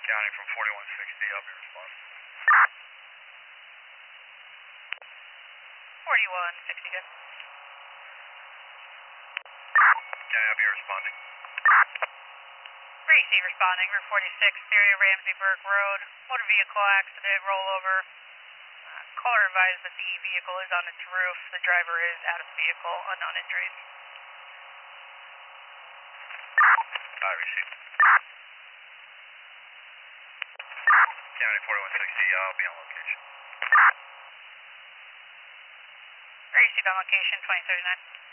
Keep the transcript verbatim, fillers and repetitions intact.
County from forty-one sixty, I'll be responding. forty-one sixty, good. County, I'll be responding. three C responding, Route forty-six, area Ramseyburg Road, motor vehicle accident, rollover. Uh, caller advised that the vehicle is on its roof. The driver is out of the vehicle, unknown injuries. I received. County forty-one sixty, I'll be on location. three C on location, twenty thirty-nine.